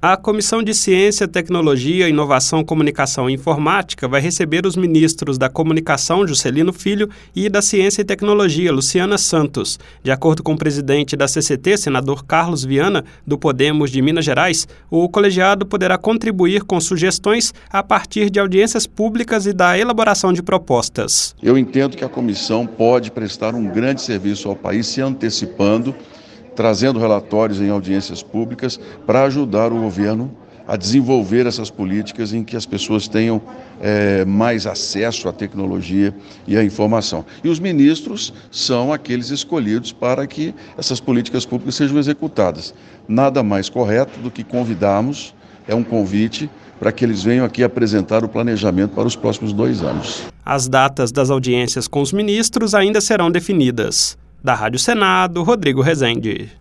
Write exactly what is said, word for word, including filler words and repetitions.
A Comissão de Ciência, Tecnologia, Inovação, Comunicação e Informática vai receber os ministros da Comunicação, Juscelino Filho, e da Ciência e Tecnologia, Luciana Santos. De acordo com o presidente da C C T, senador Carlos Viana, do Podemos de Minas Gerais, o colegiado poderá contribuir com sugestões a partir de audiências públicas e da elaboração de propostas. Eu entendo que a comissão pode prestar um grande serviço ao país se antecipando, trazendo relatórios em audiências públicas para ajudar o governo a desenvolver essas políticas em que as pessoas tenham é, mais acesso à tecnologia e à informação. E os ministros são aqueles escolhidos para que essas políticas públicas sejam executadas. Nada mais correto do que convidarmos, é um convite, para que eles venham aqui apresentar o planejamento para os próximos dois anos. As datas das audiências com os ministros ainda serão definidas. Da Rádio Senado, Rodrigo Rezende.